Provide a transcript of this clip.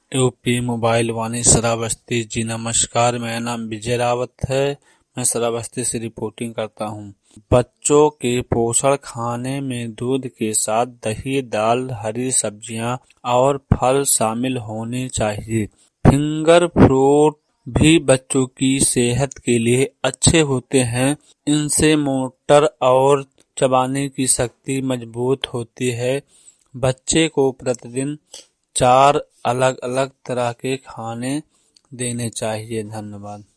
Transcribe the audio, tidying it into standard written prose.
UP mobile Vani Shravasti ji नमस्कार। मेरा नाम विजय रावत है। मैं श्रावस्ती से रिपोर्टिंग करता हूँ। बच्चों के पोषण खाने में दूध के साथ दही, दाल, हरी सब्जियां और फल शामिल होने चाहिए। फिंगर फ्रूट भी बच्चों की सेहत के लिए अच्छे होते हैं। इनसे मोटर और चबाने की शक्ति मजबूत होती है। बच्चे को प्रतिदिन 4 अलग अलग तरह के खाने देने चाहिए। धन्यवाद।